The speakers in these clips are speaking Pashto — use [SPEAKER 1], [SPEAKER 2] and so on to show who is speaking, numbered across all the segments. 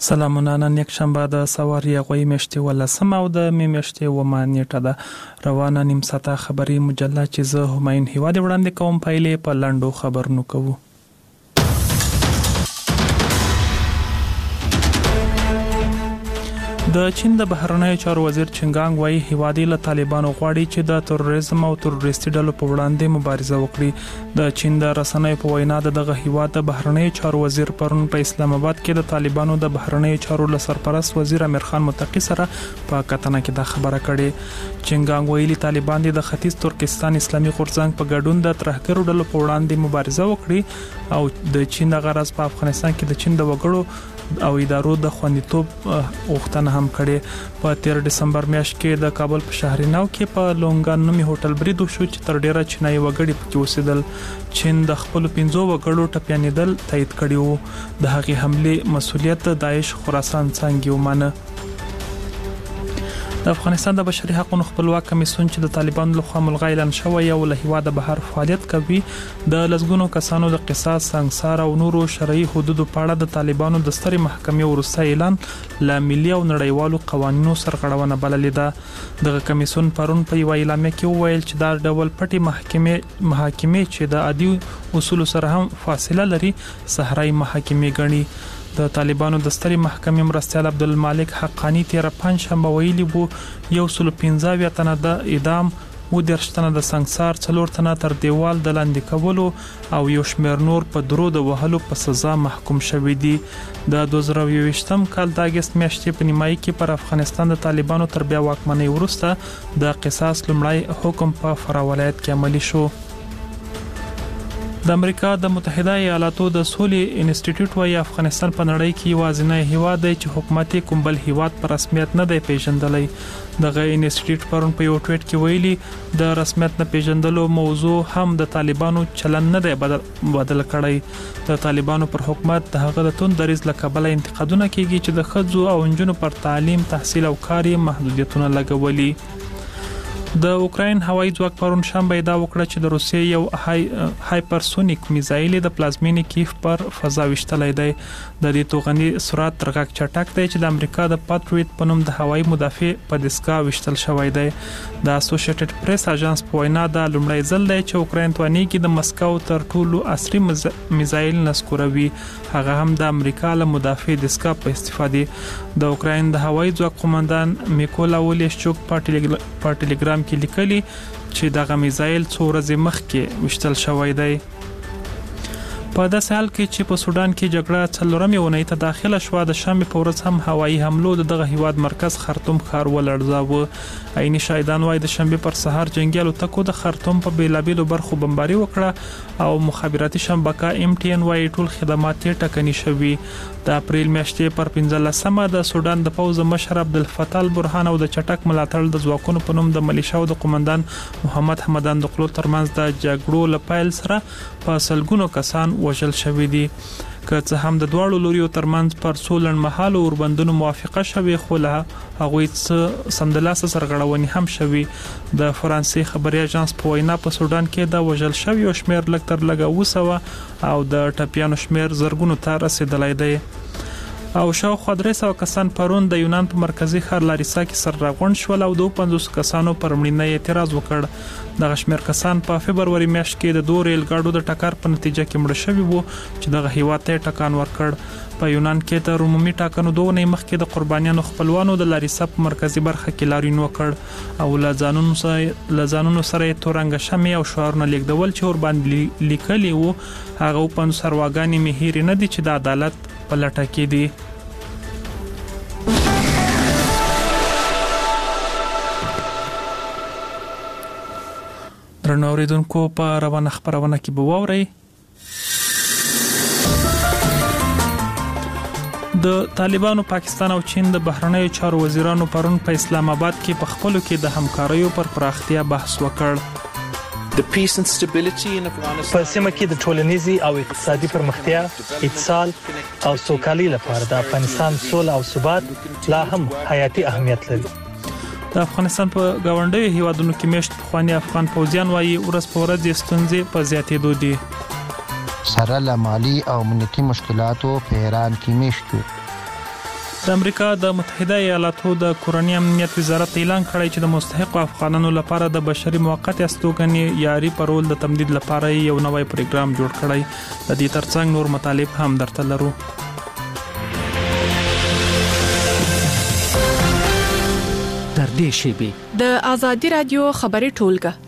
[SPEAKER 1] سلامونه. نن یک شنبه د سواری غوي میاشتې ولسم او د می میاشتې و مانیټه ده. روانه نیم ساعته خبري مجله چې زه هماین هیواد وړاندې کوم پایلې په لاندو خبرونو کوو. د چین د بهرنیو چارو وزیر چنګانګ وایي هیوادي له طالبانو غواړي چې د تروریزم او تروریستي ډلو په وړاندې مبارزه وکړي. د چین د رسنیو په وینا دغه هیواد د بهرنیو چارو وزیر پرون په اسلام آباد کې د طالبانو د بهرنیو چارو له سرپرست وزیر امیر خان متقی سره په کتنه کې د خبره کړې. چنګانګ ویلي طالبان د ختیځ ترکستان اسلامي غورځنګ په ګډون د ترهګرو ډلو په وړاندې مبارزه وکړي او د چین د غرض په افغانستان کې د چین د وګړو او ادارو د خوندیتوب غوښتنه هم کړې. په 13 دسمبر میاشت کې د کابل په شهریناو کې په لونګان نومي هوټل برید وشو چې تر ډیره چینایي وګړي پکې اوسېدل. چین د خپل 15 وګړو ټپيانېدل تایید کړي وو. د هغې حمله مسؤلیت داعش خراسان څنګه ومانه. د افغانستان د بشري حقوقو خپلواک کمیسیون چې د طالبانو لخوا ملغا اعلان شوی او له هیواد بهر فعالیت کوي د لزګونو کسانو د قصاص، سنگسار او نورو شرعي حدودو په اړه د طالبانو د سترې محکمې وروسته اعلان ل ملي او نړیوالو قوانینو سرغړونه بللې ده. دغه کمیسیون پرون په یو اعلامیه کې وویل چې دا ډول پټي محکمې چې د عادي اصول سره هم فاصله لري صحرایي محکمې ګڼي. د طالبانو د سترې محکمې مرستیال عبدالمالک حقانی 15 شنبه ویلي وو 115 تنه د اعدام و 10 تنه د سنگسار 4 تنه تر دیوال د لاندې کولو او یو شمېر نور په درو د وهلو په سزا محکوم شوی دي. د 2023م کال د اگست میاشتې په نیمایي کې پر افغانستان د طالبانو تر بیا واکمنۍ وروسته د قصاص لومړی حکم په فرا ولایت کې عملی شو. د امریکا د متحده ایالاتو د سولې انسټیټیوټ وايي افغانستان په نړۍ کې یوازینی هیواد دی چې حکومت کوم بل هیواد په رسمیت نه دی پیژندلی. دغه انسټیټیوټ پرون په یو ټویټ کې ویلي د رسمیت نه پیژندلو موضوع هم د طالبانو چلن نه دی بدل کړی. د طالبانو پر حکومت د هغه د توند دریځ له کبله انتقادونه کیږي چې د ښځو او نجونو پر تعلیم، تحصیل او کار محدودیتونه لګولي. د اوکراین هوایي ځواک پرون شنبه ادعا وکړه چې د روسیې یو هایپرسونیک میزایل د پلازمینې کیف پر فضا وشتلې دی. د دې توغندي سرعت تر غږ چټک دی چې د امریکا د پاتریوټ په نوم د هوایي مدافع په دستګاه وشتل شوی دی. د اسوسییټډ پریس اژانس په وینا د لومړی ځل دی چې اوکراین توانیږي د مسکو تر ټولو عصري میزایل نسکوروي، هغه هم د امریکا له مدافع دستګاه په استفاده. د اوکراین د هوایي ځواک قومندان میکولا ولیشچوک په ټلګرام کې لیکلي چې دغه میزایل څو ورځې مخکې وشتل شوی دی. په داسې حال کې چې په سودان کې جګړه څلورمې اونۍ ته داخله شوه، د شنبې په ورځ هم هوایي حملو دغه هیواد مرکز خرطوم ښار ولړزاوه. عیني شاهدان وايي د شنبې پر سهار جنگي الوتکو د خرطوم په بیلابیلو برخو بمباري وکړه او مخابراتي شبکه MTN وايي ټول خدمات ټکني شوي. د اپریل میاشتې پر 15مه د سودان د پوز مشر عبدالفتاح البرهان او د چټک ملاتړ د ځواکونو په نوم د ملیشاو د قومندان محمد حمدان دقلو ترمنځ د جګړو لپایل سره په سلګونو کسان وژل شوي دي. که څه هم د دواړو لوريو ترمنځ پر سولن محل اوربندونو موافقه شوه، خو له هغوی څخه سمدلاسه سرغړونې هم شوي. د فرانسې خبري اژانس په وینا په سودان کې د وژل شوی او شمیر لږ تر لږه وسوه او د ټپيانو شمیر زرګونو ته رسیدلی دی. او شاوخوا 300 کسان پرون د یونان په مرکزی ښار لاریسا کې سر راغونډ شول او 250 کسانو پر مړینې اعتراض وکړ. دغه شمیر کسان په فبرवरी میاشت کې د دوه ریل ګاډو د ټکر په نتیجه کې مړ شوي وو چې دغه هیواد ته ټکان ورکړ. په یونان کې تر عمومي ټاکنو 2 نه مخکې د قربانیانو خپلوانو د لاریسا په مرکزی برخه کې لاریون وکړ او لزانونو سره تورنګ شمع او شعارونه لیکدول چې ور باندې لیکلي وو هغه په سرواګانی مهیر نه دي چې د عدالت په لټه کې دي. درنو اوریدونکو په روانه خبرونه کې به واورئ د طالبانو پاکستان او چین د بهرنیو چارو وزیرانو پرون په اسلام آباد کې په خپلو کې د همکاریو پر پراختیا بحث وکړ.
[SPEAKER 2] په سیمه کې د ټولنیزي او اقتصادي پرمختیا، اتصال او سوکالي لپاره د افغانستان سوله او ثبات لا هم حیاتي اهمیت لري.
[SPEAKER 1] د افغانستان په گاونډیو هیوادونو کې مشت خواني افغان پوځیان وايي ورځ په ورځ ستونزې په زیاتېدو دي.
[SPEAKER 3] سره له مالی او امنیتي مشکلاتو په ایران کې مشت
[SPEAKER 1] د امریکا د متحده ایالاتو د کورنۍ امنیت وزارت اعلان کړی چې د مستحق افغانانو لپاره د بشري موقت استوګنې یاري پرول د تمدید لپاره یو نوی پروګرام جوړ کړی. د دې ترڅنګ نور مطالب هم درته لرو.
[SPEAKER 3] در دې شیبي
[SPEAKER 4] د ازادي رادیو خبري ټولګه.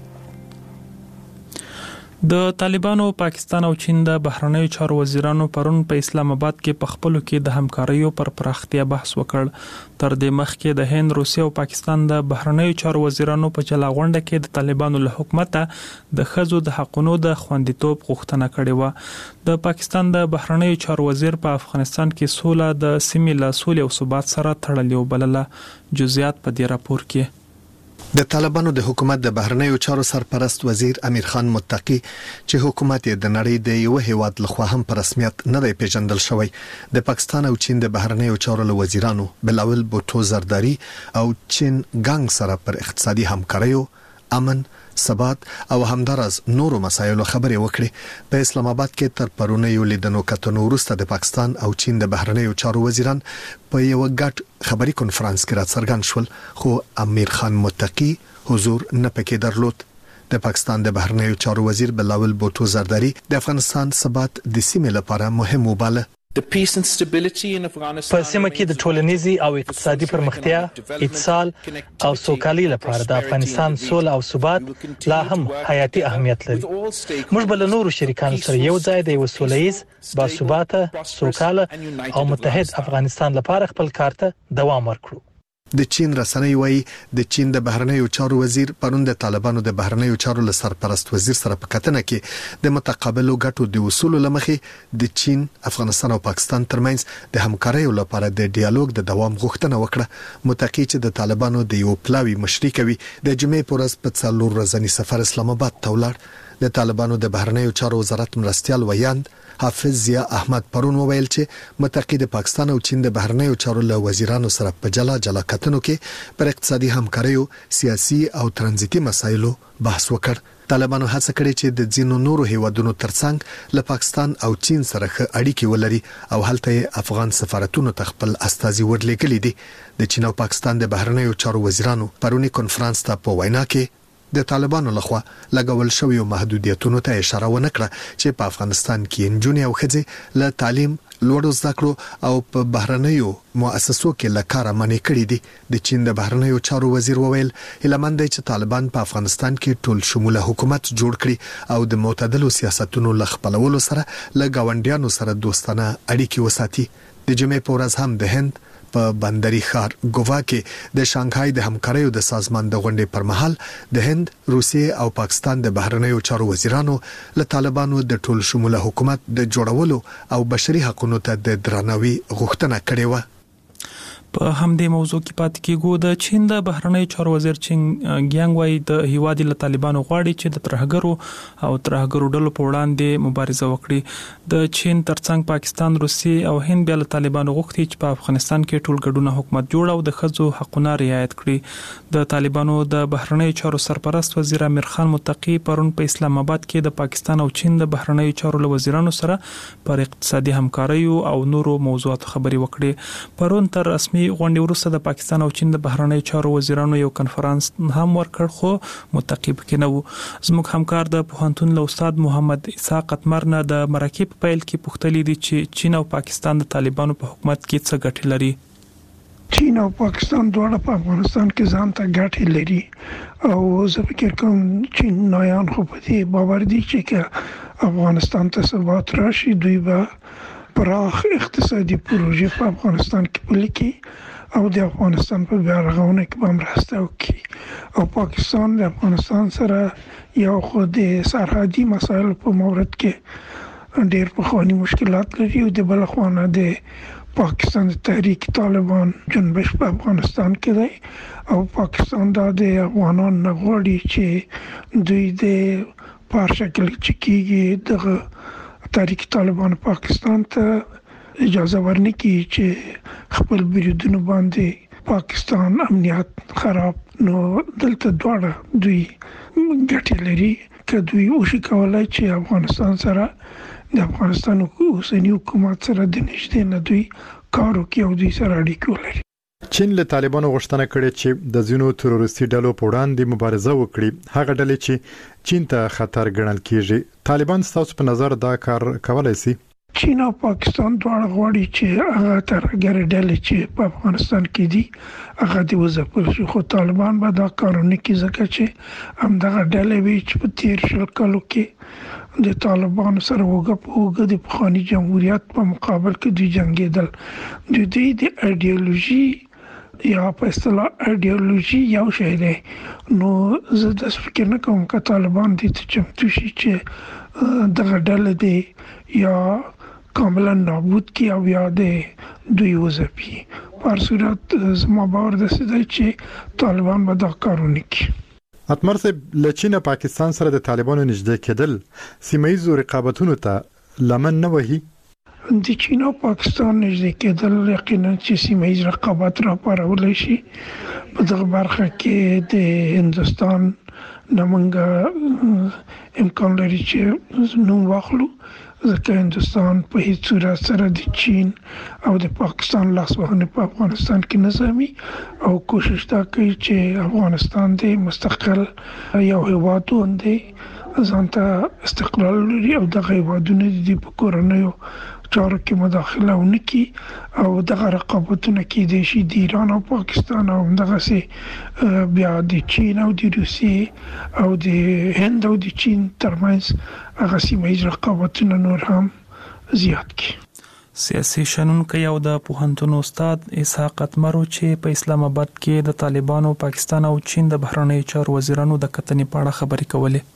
[SPEAKER 1] د طالبانو پاکستان او چین د بهرنیو چارو وزیرانو پرون په اسلام آباد کې په خپلو کې د همکاریو پر پراختیا بحث وکړ. تر دې مخکې د هند، روسیه او پاکستان د بهرنیو چارو وزیرانو په جلا غونډه کې د طالبانو له حکومت د ښځو د حقوقو د خوندیتوب غوښتنه کړې و. د پاکستان د بهرنیو چارو وزیر په افغانستان کې سوله د سیمې له سولې او ثبات سره تړلې وبلله. جزئیات په دې راپور کې.
[SPEAKER 5] د طالبانو د حکومت د بهرنیو چارو سرپرست وزیر امیر خان متقی چې حکومت د نړۍ د یو هیواد لخوا هم په رسمیت نه دی پیژندل شوی، د پاکستان او چین د بهرنیو چارو له وزیرانو بلاول بوټو زرداری او چین ګنګ سره پر اقتصادي همکاریو، امن، ثبات او همدارس نورو مسایلو خبرې وکړي. په اسلام آباد کې تر پرونه یو لیدنو کتنو وروسته د پاکستان او چین د بهرنیو چارو وزیران په یو ګډ خبري کانفرنس کې راڅرګند شول، خو امیر خان متقی حضور نه پکې درلود. د پاکستان د بهرنیو چارو وزیر بلاول بوټو زرداری د افغانستان ثبات د سیمې لپاره مهم وباله.
[SPEAKER 2] په سیمه کې د ټولنیزي او اقتصادي پرمختیا، اتصال او سوکالي لپاره د افغانستان سوله او ثبات لا هم حیاتي اهمیت لري. موږ بل نورو شریکانو سره یو ځای د وسولهیز، باثباته، سوکاله او متحد افغانستان لپاره خپل کار ته دوام ورکړو.
[SPEAKER 5] د چین رسنۍ وایي د چین د بهرنیو چارو وزیر پرون د طالبانو د بهرنیو چارو له سرپرست وزیر سره په کتنه کې د متقابلو ګټو د وصول لمخې د چین، افغانستان او پاکستان ترمنځ د همکاریو لپاره د ډیالوګ د دوام غوښتنه وکړه. متقی چې د طالبانو د یو پلاوی مشري کوي د جمعې په ورځ په 4 ورځنی سفر اسلام آباد ته ولاړ. د طالبانو د بهرنیو چارو وزارت مرستيال ویاند حافظ ضیا احمد پرون وویل چې متقی د پاکستان او چین د بهرنیو چارو له وزیرانو سره په جلا کتنو کې پر اقتصادي همکاریو، سیاسي او ترانزیتي مسایلو بحث وکړ. طالبانو هڅه کړې چې د ځینو نورو هیوادونو ترڅنګ له پاکستان او چین سره ښه اړیکې ولري او هلته افغان سفارتونو ته خپل استازي ورلېږلي دي. د چین او پاکستان د بهرنیو چارو وزیرانو پرونی کانفرنس ته په وینا کې د طالبانو لخوا لګول شوی محدودیتونو ته اشاره ونکړه چې په افغانستان کې نجونې او ښځې له تعلیم، لوړو زده کړو او په بهرنیو مؤسسو کې لکاره منې کړې دي. د چین د بهرنیو چارو وزیر وویل هیلمند دی چې طالبان په افغانستان کې ټول شموله حکومت جوړ کړي او د معتدلو سیاستونو لخپلولو سره له ګاونډیانو سره دوستانه اړیکې وساتي. د جمعې په ورځ هم د هند په بندري ښار ګوا کې د شانګهای د همکاریو د سازمان د غونډې پر مهال د هند، روسیې او پاکستان د بهرنیو چارو وزیرانو له طالبانو د ټول شموله حکومت د جوړولو او بشري حقوقو ته د درناوي غوښتنه کړې و.
[SPEAKER 1] په همدې موضوع کې پاتې کېږو. د چین د بهرنیو چارو وزیر چین ګیانګ وايي د هیواد له طالبانو غواړي چې د ترهګرو ډلو په وړاندې مبارزه وکړي. د چین ترڅنګ پاکستان، روسیې او هند بیا له طالبانو غوښتي چې په افغانستان کې ټول ګډونه حکومت جوړ او د ښځو حقوقونه رعایت کړي. د طالبانو د بهرنیو چارو سرپرست وزیر امیر خان متقی پرون په اسلام آباد کې د پاکستان او چین د بهرنیو چارو له وزیرانو سره پر اقتصادي همکاریو او نورو موضوعاتو خبرې وکړي. پرون تر رسمي غونډې وروسته د پاکستان او چین د بهرنیو چارو وزیرانو یو کانفرنس هم ورکړ، خو متقیب کې نه وو. زموږ همکار د پوهنتون له استاد محمد اسحاق قطمر نه د مرکې په پیل کې پوښتلې دي چې چین او پاکستان د طالبانو په حکومت کې څه ګټې لري.
[SPEAKER 6] چین او پاکستان دواړه په افغانستان کې ځان ته ګټې لري او زه فکر کوم چین نایان خو په دې باور دي چې افغانستان ته ثبات راشي دوی به پراخ اقتصادي پروژې په افغانستان کې پلي کړي او د افغانستان په بیا رغونه کې به مرسته وکړي. او پاکستان د افغانستان سره یو خو د سرحدي مسایلو په مورد کې ډېر پخواني مشکلات لري او د بل خوا نه د پاکستان تحریک طالبان جنبش په افغانستان کې دی او پاکستان د افغانان نه غواړي چې دوی د په شکل چې کېږي دغه تحریک طالبان پاکستان ته اجازه ورنکړي چې خپل بریدونو باندې پاکستان امنیت خراب. نو دلته دواړه دوی ګټې لري که دوی وشي کولای چې افغانستان سره د افغانستان اوسنی حکومت سره د نږدې نه دوی کار وکړي او دوی سره اړیکې ولري.
[SPEAKER 7] چین له طالبانو غوښتنه کړې چې د ځینو تروریستي ډلو په وړاندې مبارزه وکړي، هغه ډلې چې چین ته خطر ګڼل کیږي. طالبان ستاسو په نظر دا کار کولای شي؟
[SPEAKER 6] چین او پاکستان دواړه غواړي چې هغه ترهګر ډلې چې په افغانستان کې دي هغه د وځپل شي، خو طالبان به دا کارونه کوي ځکه چې همدغه ډلې وی چې په تیر شل کالو کې د طالبانو سره وګړي د پخوانی جمهوریت په مقابل کې دوی جنگیدل. د دې د ایډیالوژي یا په اصطلاح ایډیالوژي یو شی دی. نو زه د فکر نه کوم چې طالبان دې ته چمتو شي چې دغه ډلې دی یا کاملا نابود کی او یا د دوی وځپي. په صورت زما باور ده چې طالبان به دا کارونه کوي.
[SPEAKER 7] اتمر صاحب، له چین پاکستان سره د طالبانو نږدې کېدل سیمه‌یزو رقابتونو ته لمن نه وهي؟
[SPEAKER 6] د چین او پاکستان نږدې کېدل یقینا چې سیمه‌یز رقابت راپارولای شي. په دغه برخه کې د هندستان نمنګ امکان لري چې نوم واخلو، ځکه هندستان په هیڅ صورت سره د چین او د پاکستان لاسوهنه په افغانستان کې نظامي او کوشش دا کوي چې افغانستان د مستقل یو هیواد وندي ځانته استقلال لري او د هیوادونو د کورنیو چارو کې مداخله ونکي او دغه رقابتونه کې د شي د ایران او پاکستان او دغه سي بیا د چین او د روسیې او د هند او د چین ترمنځ هغه سیمه‌یز رقابتونه نور هم زیات کی.
[SPEAKER 1] سیاسي شنونکو یو د پوهنتون استاد اسحاق اتمرو چې په اسلام آباد کې د طالبانو، پاکستان او چین د بهرنیو چارو وزیرانو د کتنې په اړه خبرې کولې.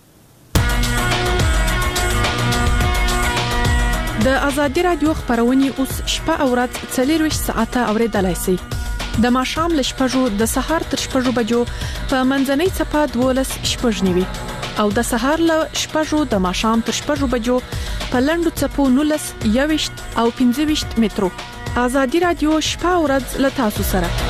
[SPEAKER 4] د ازادي رادیو خبرونه اوس شپه او ورځ 24 ساعته اوریدلای شئ. د ماښام ل شپږو د سهار تر شپږو بجو په منځنۍ صفه 12 شپږنیوي او د سهار ل شپږو د ماښام تر شپږو بجو په لندو صفو 19 21 او 15 مترو. ازادي رادیو شپه او ورځ ل تاسو سره.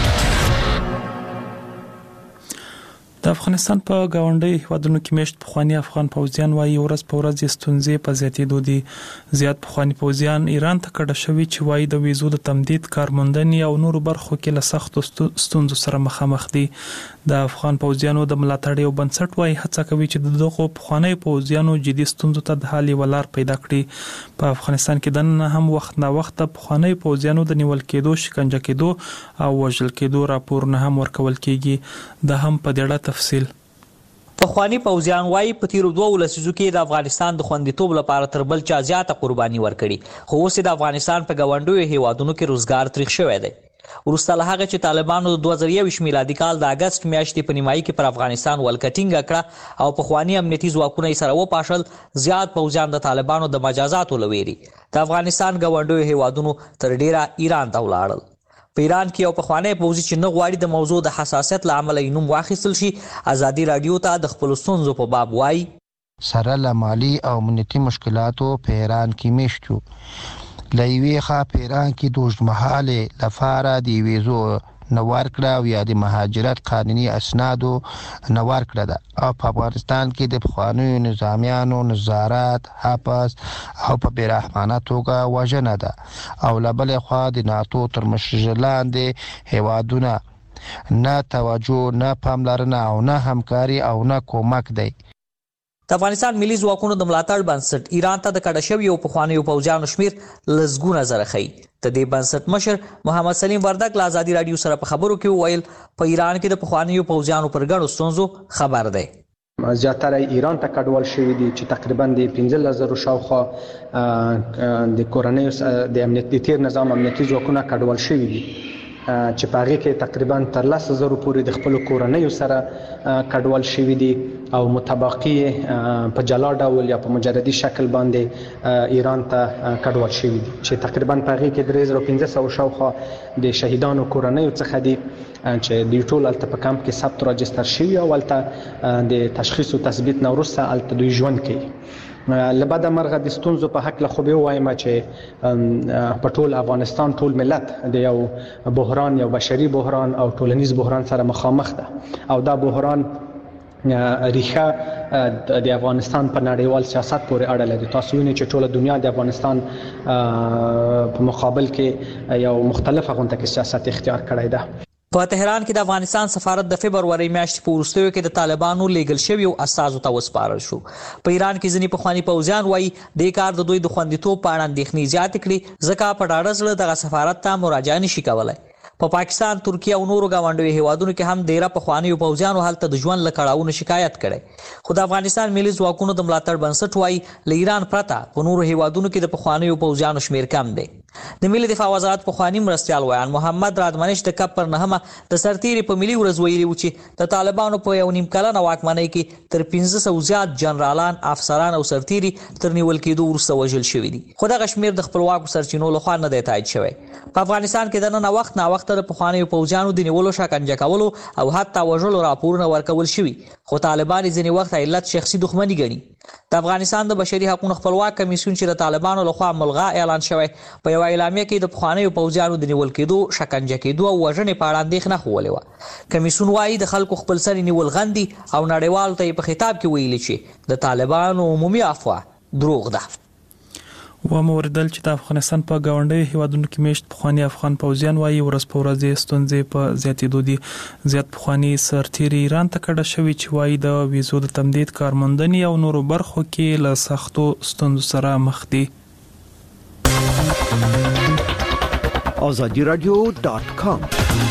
[SPEAKER 4] د افغانستان په گاونډي هیوادونو کې مشت پخوانی افغان پوځیان وايي ورځ په ورځ ستونزې په زیاتېدو دي. زیات پخوانی پوځیان ایران ته کډه شوي چې وايي د ویزو د تمدید، کارموندنې او نورو برخو کې له سختو ستونزو سره مخامخ دي. د افغان پوځیانو د ملاتړ یو بنسټ وايي هڅه کوي چې دغه پخوانی پوځیانو جدي ستونزو ته د حل ولار پیدا کړي. په افغانستان کې د نن هم وخت نه وخت پخوانی پوځیانو د نیول کېدو، شکنجه کېدو او وژل کېدو راپورونه هم ورکول کېږي. د هم په دې تفصیل
[SPEAKER 8] پخوانی پوځیان وايي په تیرو 2 لسیزو کې د افغانستان د خوندیتوب لپاره تر بل چا زیاته قرباني ورکړي، خو اوس د افغانستان په گاونډیو هیوادونو کې روزګار تریخ شوی دی. وروسته له هغه چې طالبانو د 2021 میلادي کال د اگست میاشتې په نیمایي کې پر افغانستان ولکټینګ کړه او پخوانی امنیتي ځواکونه یې سره وپاشل، زیات پوځیان د طالبانو د مجازاتو لويري د افغانستان گاونډیو هیوادونو تر ډیره ایران ته ولاړل. په ایران کې یو پخوانی پوځي چې نه غواړي د موضوع د حساسیت له امله یې نوم واخیستل شي، ازادي رادیو ته د خپلو ستونزو په باب وایي.
[SPEAKER 9] سره له مالي او امنیتي مشکلاتو په ایران کې میشت یو. له یوې خوا په ایران کې د اوږدمهالې لپاره د ویزو نه ورکړه او یا د مهاجرت قانوني اسنادو نه ورکړه ده او په افغانستان کې د پخوانیو نظامیانو نظارت، حبس او په بیرحمانه توګه وژنه ده او له بلې خوا د ناتو تر مشرۍ لاندې هیوادونه نه توجه، نه پاملرنه او نه همکاري او نه کومک دی.
[SPEAKER 8] د افغانستان ملي ځواکونو د ملاتړ بنسټ ایران ته د کډه شویو پخوانیو پوځیانو شمیر لسګونه زره ښیي. د دې بنسټ مشر محمد سلیم وردګ له ازادي رادیو سره په خبرو کې وویل په ایران کې د پخوانیو پوځیانو پر ګڼو ستونزو خبر دی.
[SPEAKER 10] زیاتره ایران ته کډوال شوي دي چې تقریبا د 15,000 شاوخوا د کورنیو د امنیتي تیر نظام امنیتي ځواکونه کډوال شوي دي چې په هغې کې تقریبا تر 10,000 پورې د خپلو کورنیو سره کډوال شوي دي او متبقي په جلا ډول یا په مجردي شکل باندې ایران ته کډوال شوي دي چې تقریبا په هغې کې 3,500 شاوخوا د شهیدانو کورنیو څخه دي چې دوی ټول هلته په کمپ کې ثبت راجستر شوي او هلته د تشخیص او تثبیت نه وروسته هلته دوی ژوند کوي. لبعد مرغه د ستونزو په حق له خو به وایم چې په ټول افغانستان ټول ملت د یو بحران، یو بشري بحران او ټولنیز بحران سره مخامخ ده او دا بحران ریښه د افغانستان په نړیوال سیاست پورې اړه لري. تاسو وینئ چې ټوله دنیا د افغانستان په مقابل کې یو مختلفه غونډه کې سیاست اختیار کړی ده.
[SPEAKER 8] په تهران کې د افغانستان سفارت د فبرवरी میاشتې په وروستیو کې د طالبانو لیږل شویو اساسو ته وسپارل شو. په ایران کې ځینې پخواني پوځیان وایي د کار د دوی د خوندیتوب په اړه اندېښنې زیاتې کړي ځکه په ډاډه زړه دغه سفارت ته مراجعه نشي کولی. په پاکستان، ترکیه او نورو گاونډیو هیوادونو کې هم ډیره پخوانیو پوځیانو هلته د ژوند له کړاوونو شکایت کړي. خو د افغانستان ملي ځواکونو د ملاتړ بنسټ وایي له ایران پرته په نورو هیوادونو کې د پخوانیو پوځیانو شمیر کم دی. د ملي دفاع وزارت پخوانی مرستیال ویان محمد رادمنش د کپ پر 9 د سرتیری په ملي ورځ ویلي و چې د طالبانو په یو نیم کلنه واکمنۍ کې تر 1500 زیات جنرالان، افسران او سرتیری تر نیول کېدو وروسته وژل شوي دي. خو دغه شمیر د خپلواکو سرچینو لخوا نه دی تایید شوی. په افغانستان کې د نن وخت نا وخت د پخوانیو پوځیانو د نیولو، شکنجه کولو او حتی وژلو راپورونه ورکول شوي، خو طالبان ځینې وخت علت شخصي دښمني ګڼي. د افغانستان د بشري حقوقو خپلواک کمیسیون چې د طالبانو لخوا ملغا اعلان شوی، په یو اعلامیه کې د پخوانیو پوځیانو د نیول کېدو، شکنجه کېدو او وژنې په اړه اندېښنه ښوولې وه. کمیسیون وایي د خلکو خپل سر نیول غندي او نړیوالو ته په خطاب کې ویلي چې د طالبانو عمومي عفوه دروغ ده.
[SPEAKER 1] و موردل چې د افغانستان په گاونډي هیوادونو کې میشت پخوانی افغان پوځیان وایي ورځ په ورځ ستونزې په زیاتېدو دي. زیات پخوانی سرتیری ایران ته کډه شوی چې وایي د ویزو د تمدید، کارموندنې او نورو برخو کې له سختو ستونزو سره مخ دي.
[SPEAKER 11] azadiradio.com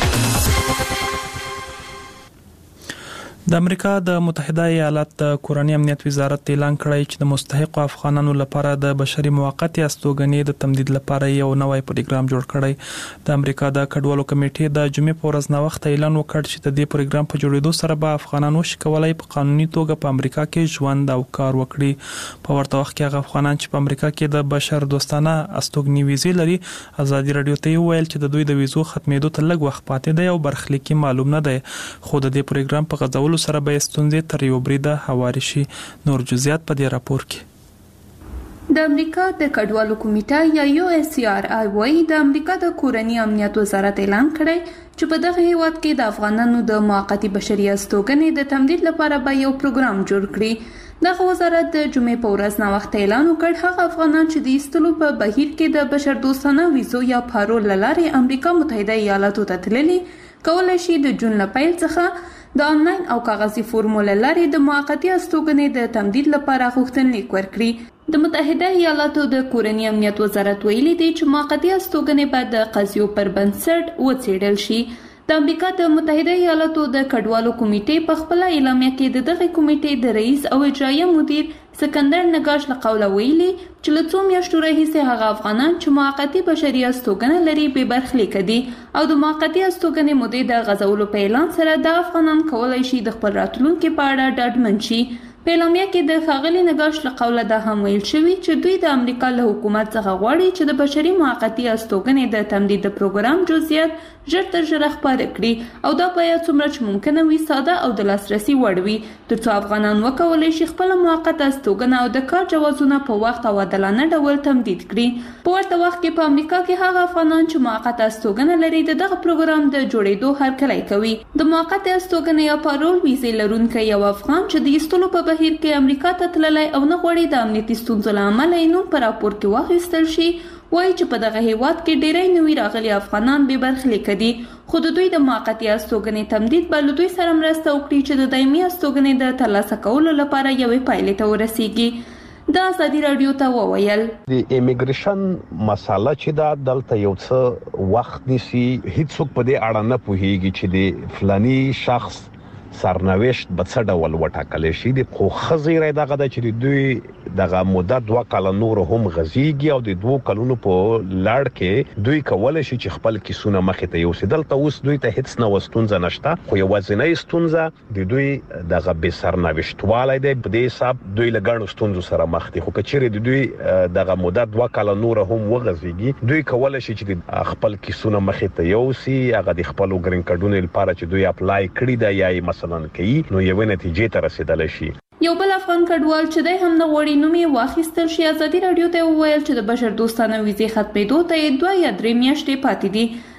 [SPEAKER 1] د امریکا د متحده ایالات د کورنۍ امنیت وزارت اعلان کړی چې د مستحق افغانانو لپاره د بشري موقتې استوګنې د تمدید لپاره یو نوی پروګرام جوړ کړی. د امریکا د کډوالو کمیټې د جمعې په ورځ نو وخت اعلان وکړ چې د دې پروګرام په جوړېدو سره به افغانان وشي کولای په قانوني توګه په امریکا کې ژوند او کار وکړي. په ورته وخت کې هغه افغانان چې په امریکا کې د بشر دوستانه استوګنې ویزې لري، ازادي رادیو ته ویل چې د دوی د ویزو ختمېدو ته لږ وخت پاتې دی او برخلیکي معلوم نه دی. خو د دې پروګرام په غځولو سره به ستونزې تر یو بریده هواري شي. نور جزئیات په دې راپور کې.
[SPEAKER 12] د امریکا د کډوالو کمیټه یا USCRI وايي د امریکا د کورنۍ امنیت وزارت اعلان کړی چې په دغه هیواد کې د افغانانو د موقتی بشري استوګنې د تمدید لپاره به یو پروګرام جوړ کړي. دغه وزارت د جمعې په ورځ نو وخت اعلان وکړ هغه افغانان چې د ایستلو په بهیر کې د بشر دوستانه ویزو یا پارول لارې امریکا متحده ایالاتو ته تللي کولای شي د جون له پیل څخه د آنلاین او کاغذي فورمول لارې د موقتی استوګنې د تمدید لپاره غوښتنلیک ورکړي. د متحده ایالاتو د کورنۍ امنیت وزارت ویلي دی چې موقتی استوګنې به د قضیو پر بنسټ وڅېړل شي. د امریکا د متحده ایالاتو د کډوالو کمیټې په خپل اعلامیه کې د دغه کمیټې د رئیس او اجرایه مدیر سکندر نگاش له قوله ویلي چې له څو میاشتو راهیسې هغه افغانان چې موقتی بشري استوګنه لري بې برخلیکه دي او د موقتی استوګنې مودې د غځولو په اعلان سره د افغانان کولای شي د خپل راتلونکي په اړه ډاډمن شي. په اعلامیه کې د ښاغلي نگاش له قوله دا هم ویل شوي چې دوی د امریکا له حکومت څخه غواړي چې د بشري موقتی استوګنې د تمدید د پروګرام جزئیات ژر تر ژره خپاره کړي او دا باید څومره چې ممکنه وي ساده او د لاسرسي وړ وي ترڅو افغانان وکولای شي خپل موقته استوګنه او د کار جوازونه په وخت او عادلانه ډول تمدید کړي. په ورته وخت کې په امریکا کې هغه افغانان چې موقته استوګنه لري د دغه پروګرام د جوړېدو هرکلی کوي. د موقته استوګنې یا پارول ویزې لرونکی یو افغان چې د ایستلو په بهیر کې امریکا ته تللی او نه غواړي د امنیتي ستونزو له امله یې نوم په راپور کې واخیستل شي وایي چې په دغه هیواد کې ډیری نوي راغلي افغانان بې برخلیکه دي خو د دوی د موقتي استوګنې تمدید به له دوی سره مرسته وکړي چې د دایمي استوګنې د ترلاسه کولو لپاره یوې پایلې ته ورسیږي. د ازادي رادیو ته وویل
[SPEAKER 13] د ایمیګریشن مسله چې دا دلته یو څه وخت نیسي هیڅوک په دې اړه نه پوهیږي چې د فلاني شخص سرنوشت به څه ډول وټاکل شي. د خو خزیره دغه د چې دوی دغه مدت 2 کال نور هم غزيږي او د 2 کلونو په لړ کې دوی کولای شي چې خپل کیسونه مخې ته یوسي. دلته اوس دوی ته هیڅ نه وستونزه نشته خو یو ځینې ستونزه د دوی دغه به سرنوشتوالای دی په دې حساب دوی لګړو ستونزو سره مخ دي. خو کچېره د دوی دغه مدت 2 کال نور هم وغزيږي دوی کولای شي چې خپل کیسونه مخې ته یوسي هغه د خپل ګرین کارډونو لپاره چې دوی اپلای کړی دی یا مثلا کوي نو یو نتیجې ته رسیدل شي.
[SPEAKER 12] یو بل افغان کډوال چې دای هم نه غوړي نوم یې واخیستل شي ازادي رادیو ته وویل چې د بشر دوستانه ویزې ختمېدو ته 2 یا 3 میاشتې پاتې دي.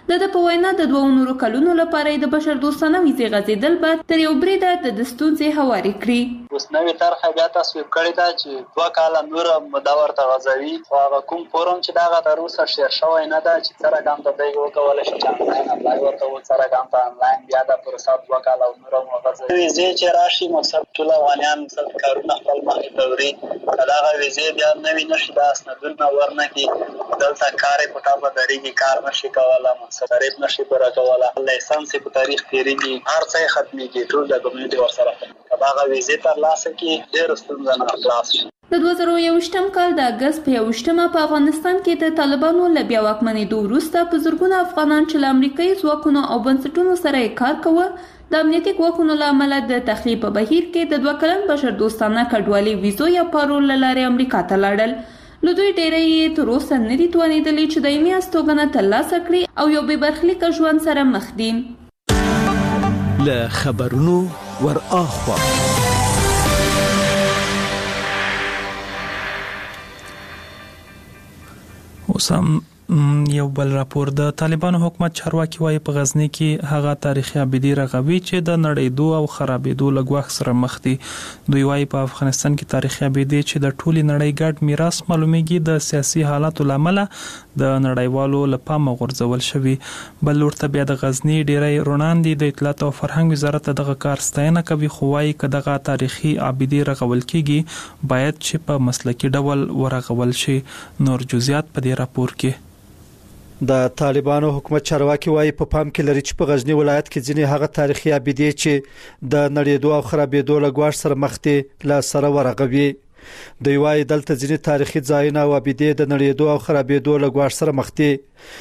[SPEAKER 12] د په وینا د 2 کلونو لپاره د بشر دوستانه ویزې غځېدل به تر یو بریده د ستونزې هواري کړي.
[SPEAKER 11] اوس نوې طرحه بیا تصویب کړې ده چې 2 کاله نور مده ورته غځوي. هغه کوم فورم چې دغه تر اوسه شیر شوی نه ده چې سره ګام ته دی وکولای شي چې آنلاین اپلای ورته و سره ګام ته آنلاین بیا د پروسه 2 کاله نور غځوي. ویزې چې راشي مقصد ټول افغانان څه کارونه خپل مخې ته وري دغه ویزې بیا نوې نشي د اسنادونه ورنه کی دلته کار په تابع درېږي کار نشي کولای مقصد نشي پر کولای لایسنس په تاریخ تیریږي هر څه ختميږي ټول د کمیونټي ورسره هغه ویزې تر لاسه کې ډېر ستونزې نه خلاص شي.
[SPEAKER 12] د 2021م کال د اگست په 21مه په افغانستان کې د طالبانو له بیا واکمنېدو وروسته په زرګونه افغانان چې له امریکایي ځواکونو او بنسټونو سره کار کوي د امنیتي ځواکونو له امله د تخلیه په بهیر کې د 2 کلن بشر دوستانه کډوالي ویزو یا پارول لارې امریکا ته لاړل. له دوی ډېری یې تر اوسه نه دي توانېدلي چې دایمي استوګنه ترلاسه کړي او یو بې برخلیکه ژوند سره مخ دي.
[SPEAKER 3] له خبرونو ور اخوا
[SPEAKER 1] اوسم یو بل راپور د طالبانو حکومت چارواکي وايي په غزنی کې هغه تاریخي ابدي رغوي چې د نړیدو او خرابېدو لګوخ سره مخ دي. دوی وايي په افغانستان کې تاریخي ابدي چې د ټولي نړۍ ګډ میراث معلومیږي د سیاسي حالاتو لامل د نړیوالو لپاره غورځول شوی. بل ورته بیا د غزنی ډیری روناندي د اطلاعات او فرهنګ وزارت دغه کار ستاینه کوي خو وايي کداغه تاریخي ابدي رغول کیږي باید چې په مسلکي ډول ورغول شي. نور جزئیات په دې راپور کې.
[SPEAKER 14] د طالبانو حکومت چارواکي وايي په پام کې لري چې په غزنی ولایت کې ځینې هغه تاریخي ابدي چې د نړیدو او خرابېدو لګوار سره مخ دي لا سره ورغوي. دوی وايي دلته ځینې تاریخي ځایونه او ابدي د نړیدو او خرابېدو لګوار سره مخ دي.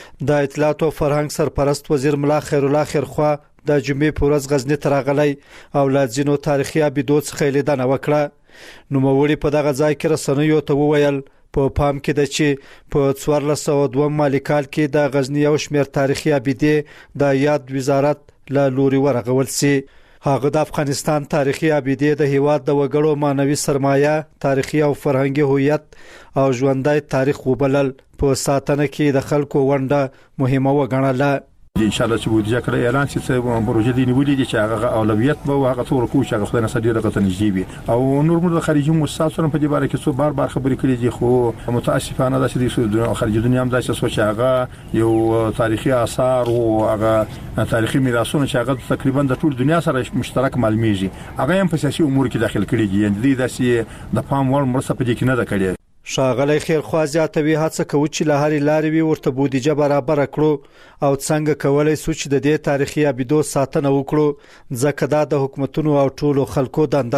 [SPEAKER 14] د اطلاعات او فرهنګ سرپرست وزیر ملا خیر الله خیرخوا د جمعې په ورځ غزنی ته راغلی او لا ځینو تاریخي ابدو څخه لیدنه وکړه. نوموړي په دغه ځای کې رسنیو ته وویل په پام کې ده چې په 1402 مالی کال کې د غزنی او شمیر تاریخي ابدي د یاد وزارت له لوري ورغول سي. هغه د افغانستان تاریخي ابدي د هیواد د وګړو مانوي سرمایه تاریخي او فرهنګي هویت او ژوندۍ تاریخ وبلل. په ساتنه کې د خلکو ونډه مهمه وګڼله.
[SPEAKER 15] ان شاء الله چې بودیجه کړه اعلان شي چې پروژه دی نیولې دي چې هغه اولویت به هغه څور کو چې هغه خدای نصر دی رغته نږدې وي او نور موږ د خارجي مؤسساتو په دې باره کې څو بار خبرې کړې دي خو متاسفانه دا چې د خارجي دنیا هم دا چې هغه یو تاریخي آثار او هغه تاریخي میراثونه چې هغه تقریبا د ټول دنیا سره مشترک معلومیږي هغه هم په سیاسي امور کې داخل کړي دي یعنی دا چې د پام وړ مرسته په دې کې نه ده کړې.
[SPEAKER 14] ښاغلی خیرخوا زیاتوي هڅه کوي چې له هرې لارې وي ورته بودیجه برابر کړو او څنګه کولای شو چې د دې تاریخي ابدو ساتنه وکړو ځکه دا د حکومتونو او ټولو خلکو دنده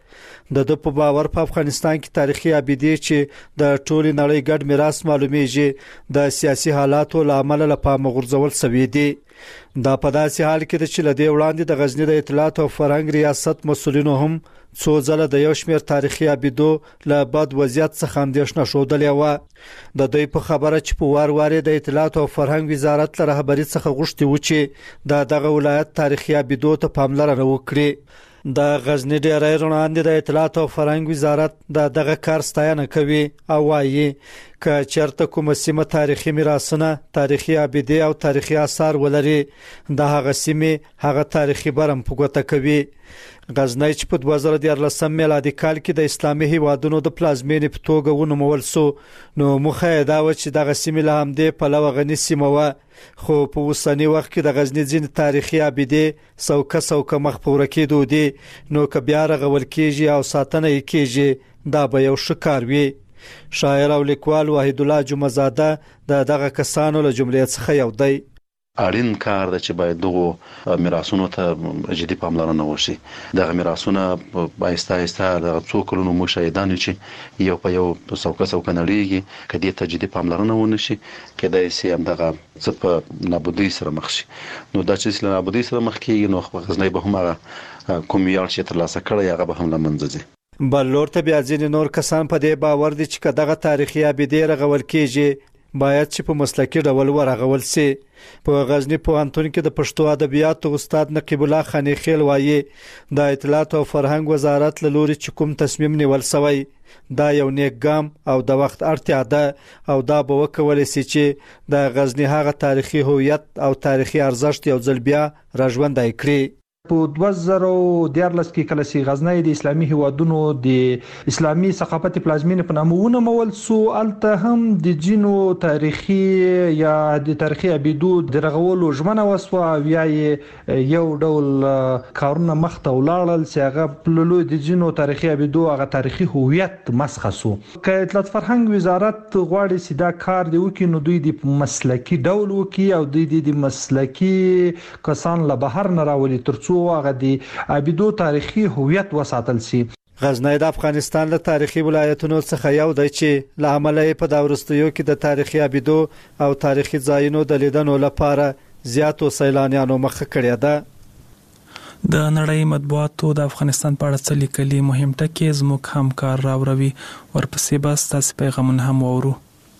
[SPEAKER 14] ده. د په باور په افغانستان کې تاریخي ابدي چې د ټولي نړۍ ګډ میراث معلومیږي د سیاسي حالاتو لامل لپاره غورځول شوی دی. دا په داسې حال کې چې لدې وړاندې د غزنی د اطلاعات او فرهنګ ریاست مسولینو هم څو ځله د یو شمېر تاریخي ابدو له بد وضعیت څخه اندېښنه ښودلې وه. د دوی په خبره چې په وار د اطلاعات او فرهنګ وزارت له رهبرۍ څخه غوښتي و چې دغه ولایت تاریخي ابدو ته پاملرنه وکړي. د غزنی ډیری روناندې د اطلاعات او فرهنګ وزارت دغه کار ستاینه کوي او وايي که چېرته کومه سیمه تاریخي میراثونه تاریخي ابدي او تاریخي آثار ولري د هغه سیمې هغه تاریخي برم په ګوته کوي. غزنی چې په 2014 میلادي کال کې د اسلامي هیوادونو د پلازمینې په توګه ونومول شو نو مخه دا و چې دغه سیمه له همدې په لوغ غني سیمه و خو په اوسنی وخت کې د غزنی ځین تاریخي ابدي څوکه مخپوره کېدو دي نو که بیا رغول کېږي او ساتنه یې کېږي دا به یو ښه کار وي. شاعر او لیکوال وحید الله جمعزاده دغه کسانو له جملې څخه یو دی.
[SPEAKER 16] اړین کار ده چې باید دغه میراثونو ته جدي پاملرنه وشي. دغه میراثونه آهسته د څو کلونو مشاهدان چې یو په یو څوکه نړیږي کدی ته جدي پاملرنه ونشي کدی سي هم دغه څه په نابودي سره مخ شي. نو دا چې له نابودي سره مخ کیږي نو غزنی به هم کوم یال چې ترلاسه کړی هغه به هم لمنځه ځي.
[SPEAKER 14] بل لور ته بیا ځینې نور کسان په دې باور دي چې دغه تاریخي ابدي رغول کېږي باید چې په مسلکي ډول ورغول شي. په غزنی پوهنتون کې د پښتو ادبیاتو استاد نقیب الله خانی خیل وایي د اطلاعات او فرهنګ وزارت له لوري چې کوم تصمیم نیول شوی دا یو نیک ګام او د وخت اړتیا ده او دا به وکولای شي چې د غزنی هغه تاریخي هویت او تاریخي ارزښت یو ځل بیا راژوندی کړي.
[SPEAKER 17] په 2014 کې کله چې غزنی د اسلامي هیوادونو د اسلامي ثقافت پلازمینې په نامه ونومول سو الته هم د جنو تاریخي یا د تاریخي ابیدو د رغولو ژمنه وسوه بیا یو ډول کارونه مخته ولاړل چې هغه پللو د جنو تاریخي ابیدو هغه تاریخي هویت مسخ سو. که اطلاعات فرهنګ وزارت غواړي چې دا کار دی وکړي نو دوی د مسلکي ډول وکړي او دوی د مسلکي کسان له بهر نه راولي ترڅو هغه د ابیدو تاریخي هویت وساتل شي.
[SPEAKER 14] غزنی د افغانستان له تاریخي ولایتونو څخه یو دی چې له امله په دا وروستیو کې د تاریخي ابیدو او تاریخي ځایونو د لیدنو لپاره زیاتو سیلانیانو مخه کړې ده.
[SPEAKER 4] د نړۍ مطبوعاتو د افغانستان په اړه څه لیکلي مهم ټکي زموږ همکار راوروي ورپسې بس تاسو پیغامونه هم وورو.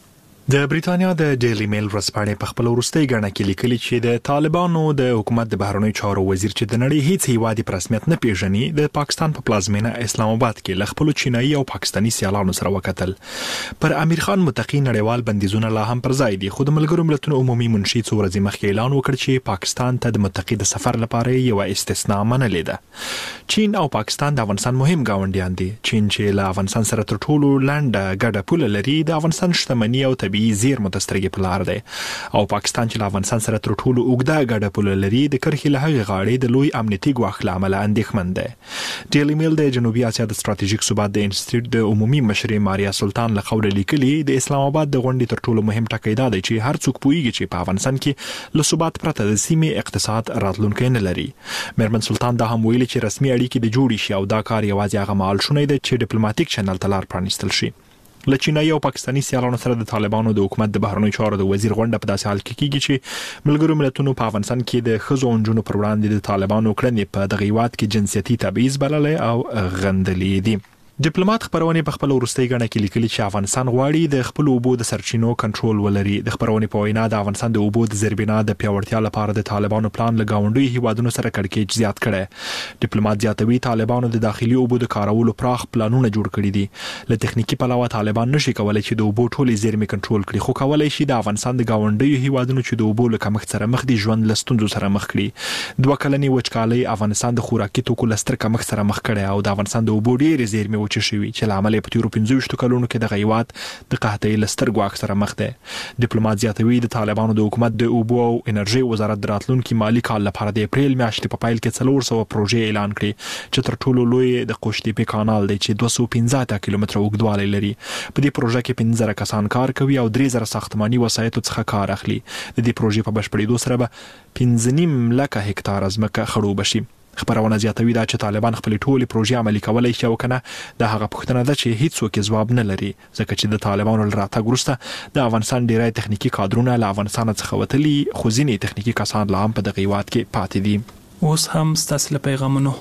[SPEAKER 18] د بریټانیا د ډیلی میل ورځپاڼې په خپل وروستۍ غاڼه کې لیکلي چې د طالبانو د حکومت د بهرنیو چارو وزیر چې د نړۍ هیڅ هیواد په رسمیت نه پیژني د پاکستان په پلازمینه اسلام آباد کې له خپل چینایي او پاکستانی سیالانو سره وکتل. پر امیر خان متقی نړیوال بندیزونه لا هم پر ځای دي خو د ملګرو ملتونو عمومي منشي څو ورځې مخکې اعلان وکړ چې پاکستان ته د متقی د سفر لپاره یو استثناء منلې ده. چین او پاکستان د افغانستان مهم گاونډیان دي. چین چې له افغانستان سره تر ټولو لنډه ګډه پوله لري د افغانستان شتمنۍ او طبيعي زیرمو سترګې په لار دی او پاکستان چې له افغانستان سره تر ټولو اوږده ګډه پوله لري د کرښې له هغې غاړې د لوی امنیتي ګواښ له امله اندېښمن دی. ډیلی میل د جنوبي اسیا د ستراتیژیک ثبات د انسټیټیوټ د عمومي مشرې ماریا سلطان له قوله لیکلي د اسلام آباد د غونډې تر ټولو مهم ټکی دا دی چې هر څوک پوهیږي چې په افغانستان کې له ثبات پرته د سیمې اقتصاد راتلونکی نه لري. میرمن سلطان دا هم ویلي چې رسمي اړیکې د جوړې شي او دا کار یوازې هغه مهال شونی دی چې ډیپلوماټیک چینل ته لار پرانیستل شي. له چینایي او پاکستانی سیالانو سره د طالبانو د حکومت د بهرنیو چارو د وزیر غونډه په داسې حال کې کیږي چې ملګرو ملتونو په افغانستان کې د ښځو او نجونو پر وړاندې د طالبانو کړنې په دغه هیواد کې جنسیتي تبعیض بللې او غندلې دي. ډیپلوماټ خبرونه په خپل وروستۍ غاڼه کې لیکلي چې افغانستان غواړي د خپل اوبو د سرچینو کنټرول ولري. د خبرونه په وینا د افغانستان د اوبو د زیربنا د پیاوړتیا لپاره د طالبانو پلان له گاونډي هیوادونو سره کړکېچ زیات کړي. ډیپلوماټ زیاتوي طالبانو د داخلي اوبو د کارولو پراخ پلانونه جوړ کړي دي. له تخنیکی پلوه طالبان نشي کولای چې د اوبو ټولې زیرمې کنټرول کړي خو کولای شي د افغانستان د گاونډي هیوادونو چې د اوبو له کمښت سره مخ دي ژوند له ستونزو سره مخ کړي. 2 کلنې وچکالۍ افغانستان د خوراکي توکو لستر کمښت سره مخ کړي او د افغانستان د اوبو ډېرې زیرمې وچې شوي چې عمل په تیرو 15 کلونو کې د غیوات د قحطۍ لستر ګواښ سره مخ دی. ډیپلوماټ زیاتوي د طالبانو د حکومت د اوبو او انرژي وزارت د راتلونکي مالی کال لپاره د اپریل میاشتې په پایل کې 400 پروژې اعلان کړي چې تر ټولو لوی د قوشتېپې کانال دی چې 215 کیلومتره اوږدوالی لري. په دې پروژه کې 15 کسان کار کوي او 3000 ساختماني وسایطو څخه کار اخلي. د دې پروژې په بشپړېدو سره به 15 لکه هکتار ځمکه خړوبه شي. خبرونه زیاتوي دا چې طالبان خپل ټولې پروژې عملي کولای شي او کنه د هغه پوښتنه ده چې هیڅ څوک ځواب نه لري ځکه چې د طالبانو راتګ وروسته د افغانستان ډیری تخنیکی کادرونه له افغانستان څخه وتلي خو ځینې تخنیکی کسان لا هم په دغه هیواد کې پاتې دي.
[SPEAKER 4] اوس هم ستاسو له پیغامونو.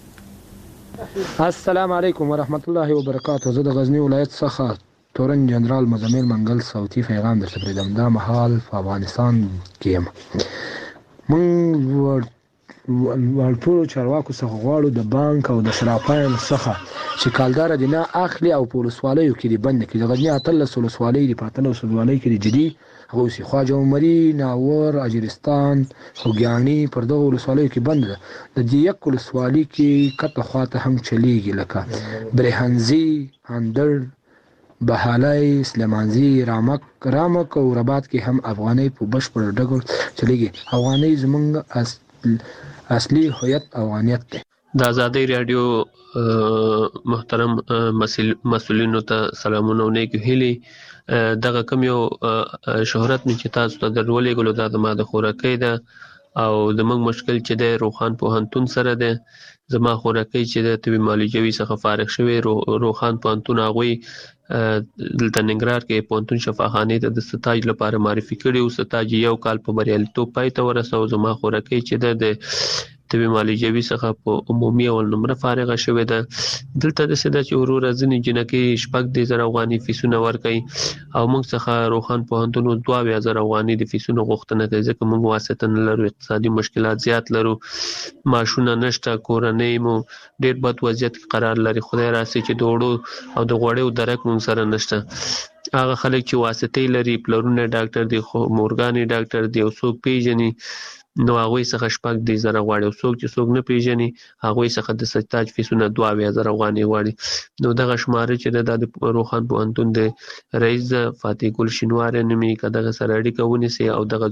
[SPEAKER 19] السلام علیکم ورحمت الله وبرکاته. زه د غزنی ولایت څخه تورن جنرال مزمل منګل صوتي پیغام درته پرېږدم. دا مهال په افغانستان کې موږ ټولو چارواکو څخه غواړو د بانک او د صرافانو څخه چې کالدار دي نه اخلي او په ولسوالیو کې دي بند کړي. د غزنی 13 ولسوالۍ دي په 13 ولسوالۍ کې دي جدي هغه سي خواجه عمري ناور اجرستان خوګیانی پر دغه ولسوالیو کې بند ده. د دې یک ولسوالۍ کې کته خواته هم چلیږي لکه برهنزي اندر بهالای سلیمانزي رامک او رباط کې هم افغاني په بشپړ ډول چلیږي. افغاني زمونږ اصلي هویت افغانیت دی.
[SPEAKER 20] د آزادۍ رادیو محترم مسؤلینو ته سلامونه او نیک هیلې. دغه کوم یو شهرت مې چې تاسو ته درولېږلو دا زما د خوراکۍ ده او زموږ مشکل چې دی روخان پوهنتون سره دی. زما خوراکۍ چې د طبي معالجوي څخه فارغ شوی روخان پوهنتون هغوی دلته ننګرهار کې پوهنتون شفاخانې ته د ستاج لپاره معرفي کړي او ستاج یو کال په بریالیتوب پای ته ورسو. زما خوراکۍ چې د طبي معالجوي څخه په عمومي او نمره فارغه شوې ده. دلته د سده چې ورور ځنې جنکې شپږ د زر افغاني فیسونه ورکړي او موږ څخه روخان پوهنتون 2000 افغاني د فیسونو غوښتنه کوي ځکه موږ واسطه نه لرو، اقتصادي مشکلات زیات لرو، معاشونه نشته، کورنۍ مو ډیر بد وضعیت قرار لري. خدای راسي چې دوړو او د غوړیو درک موږ سره نشته. هغه خلک چې واسطه لري، پلرونه ډاکټر دي، خو مورګاني ډاکټر دی او څوک پیژني، نو هغه څخه شپږ د زر غواړي او څوک چې څوک نه پیژني هغه څخه د سټاج فیسونه 2000 افغاني غواړي. نو دغه شماره چې د روخان پوهنتون د رئیس فاتح ګل شینوار نومي کداغه سره اړیکه ونیسي او دغه